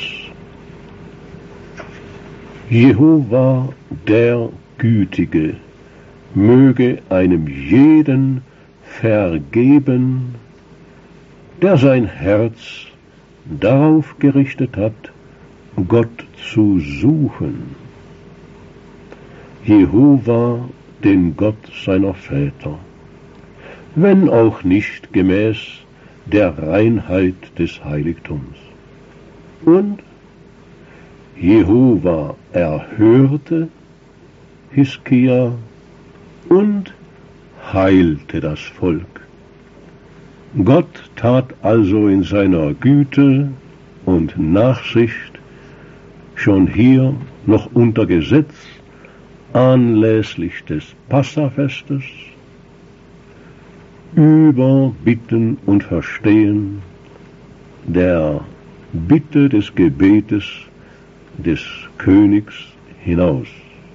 Jehova, der Gütige, möge einem jeden vergeben, der sein Herz darauf gerichtet hat, Gott zu suchen. Jehova, den Gott seiner Väter, wenn auch nicht gemäß der Reinheit des Heiligtums. Und Jehova erhörte Hiskia und heilte das Volk. Gott tat also in seiner Güte und Nachsicht schon hier noch unter Gesetz anlässlich des Passafestes über Bitten und Verstehen der Bitte des Gebetes des Königs hinaus.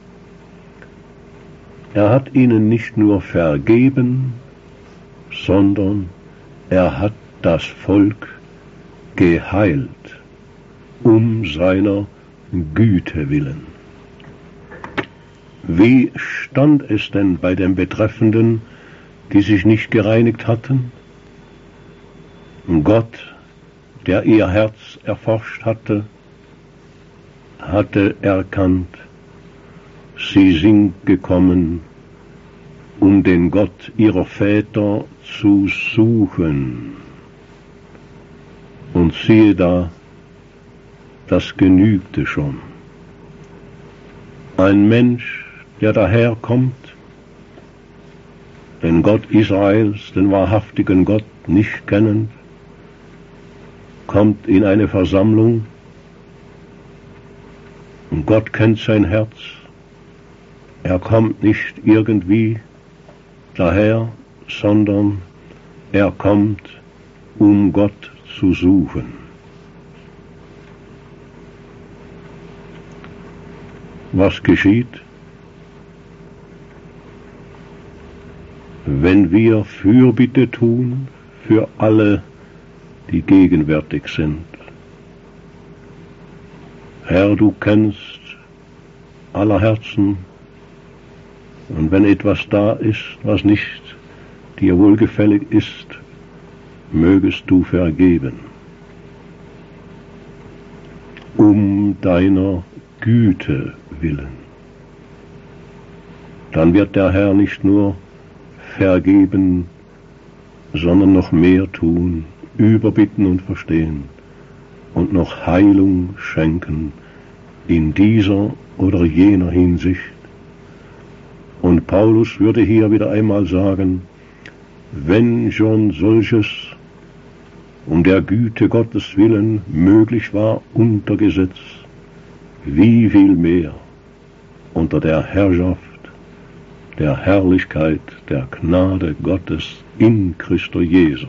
Er hat ihnen nicht nur vergeben, sondern er hat das Volk geheilt, um seiner Güte willen. Wie stand es denn bei den Betreffenden, die sich nicht gereinigt hatten? Gott, der ihr Herz erforscht hatte erkannt, sie sind gekommen, um den Gott ihrer Väter zu suchen. Und siehe da, das genügte schon. Ein Mensch, der daherkommt, den Gott Israels, den wahrhaftigen Gott nicht kennend, kommt in eine Versammlung und Gott kennt sein Herz. Er kommt nicht irgendwie daher, sondern er kommt, um Gott zu suchen. Was geschieht, wenn wir Fürbitte tun für alle, die gegenwärtig sind? Herr, du kennst aller Herzen. Und wenn etwas da ist, was nicht dir wohlgefällig ist, mögest du vergeben. Um deiner Güte willen. Dann wird der Herr nicht nur vergeben, sondern noch mehr tun, überbitten und verstehen und noch Heilung schenken in dieser oder jener Hinsicht. Und Paulus würde hier wieder einmal sagen, wenn schon solches um der Güte Gottes willen möglich war unter Gesetz, wie viel mehr unter der Herrschaft, der Herrlichkeit, der Gnade Gottes in Christo Jesu.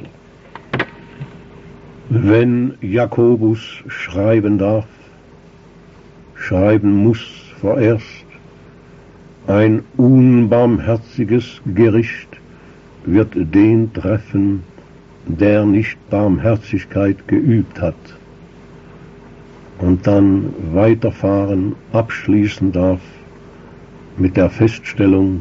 Wenn Jakobus schreiben darf, schreiben muss vorerst, ein unbarmherziges Gericht wird den treffen, der nicht Barmherzigkeit geübt hat, und dann weiterfahren, abschließen darf mit der Feststellung,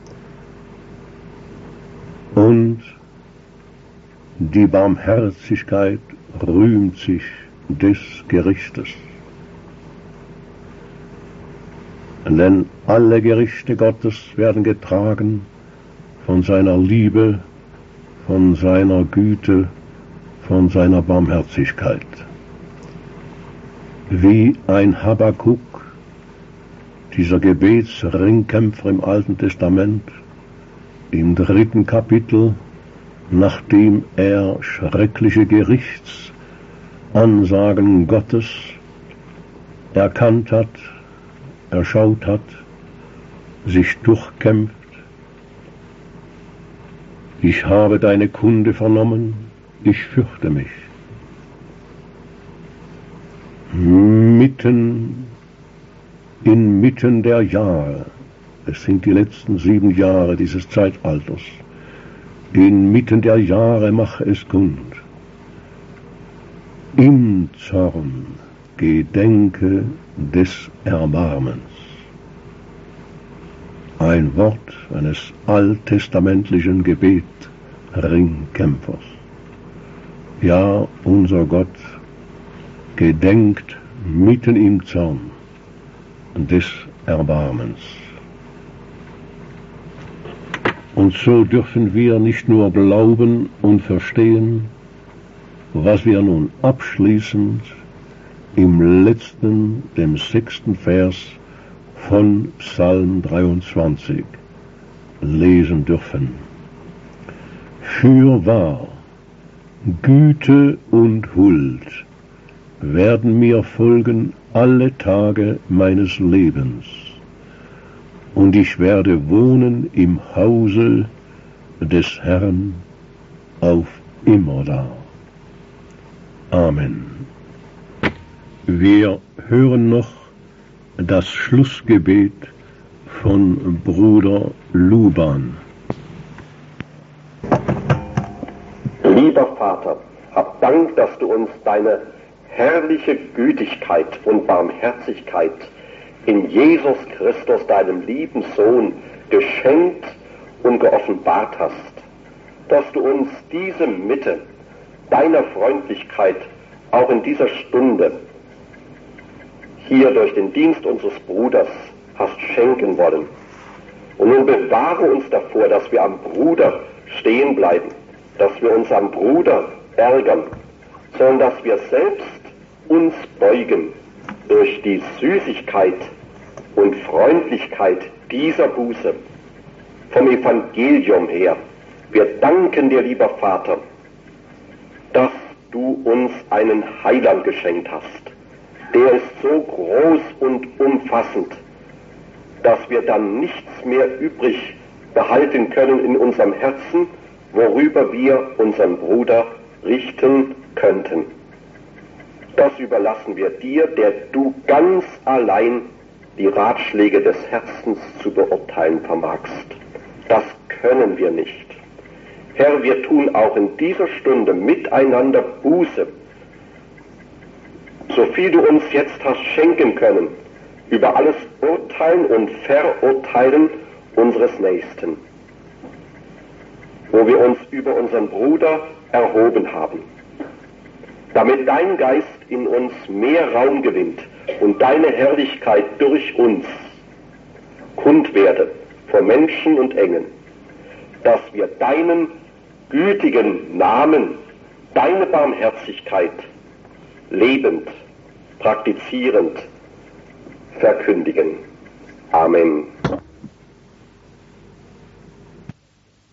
und die Barmherzigkeit rühmt sich des Gerichtes. Denn alle Gerichte Gottes werden getragen von seiner Liebe, von seiner Güte, von seiner Barmherzigkeit. Wie ein Habakuk, dieser Gebetsringkämpfer im Alten Testament, im 3. Kapitel, nachdem er schreckliche Gerichtsansagen Gottes erkannt hat, erschaut hat, sich durchkämpft. Ich habe deine Kunde vernommen, ich fürchte mich. Inmitten der Jahre, es sind die letzten 7 Jahre dieses Zeitalters, inmitten der Jahre mache es kund. Im Zorn gedenke des Erbarmens. Ein Wort eines alttestamentlichen Gebetringkämpfers. Ja, unser Gott gedenkt mitten im Zorn des Erbarmens. Und so dürfen wir nicht nur glauben und verstehen, was wir nun abschließend im letzten, dem 6. Vers von Psalm 23 lesen dürfen. Fürwahr, Güte und Huld werden mir folgen alle Tage meines Lebens, und ich werde wohnen im Hause des Herrn auf immerdar. Amen. Wir hören noch das Schlussgebet von Bruder Luban. Lieber Vater, hab Dank, dass du uns deine herrliche Gütigkeit und Barmherzigkeit in Jesus Christus, deinem lieben Sohn, geschenkt und geoffenbart hast, dass du uns diese Mitte deiner Freundlichkeit auch in dieser Stunde hier durch den Dienst unseres Bruders hast schenken wollen. Und nun bewahre uns davor, dass wir am Bruder stehen bleiben, dass wir uns am Bruder ärgern, sondern dass wir selbst uns beugen durch die Süßigkeit und Freundlichkeit dieser Buße vom Evangelium her. Wir danken dir, lieber Vater, dass du uns einen Heiland geschenkt hast. Der ist so groß und umfassend, dass wir dann nichts mehr übrig behalten können in unserem Herzen, worüber wir unseren Bruder richten könnten. Das überlassen wir dir, der du ganz allein die Ratschläge des Herzens zu beurteilen vermagst. Das können wir nicht. Herr, wir tun auch in dieser Stunde miteinander Buße. So viel du uns jetzt hast schenken können, über alles Urteilen und Verurteilen unseres Nächsten, wo wir uns über unseren Bruder erhoben haben, damit dein Geist in uns mehr Raum gewinnt und deine Herrlichkeit durch uns kund werde vor Menschen und Engeln, dass wir deinen gütigen Namen, deine Barmherzigkeit lebend, praktizierend verkündigen. Amen.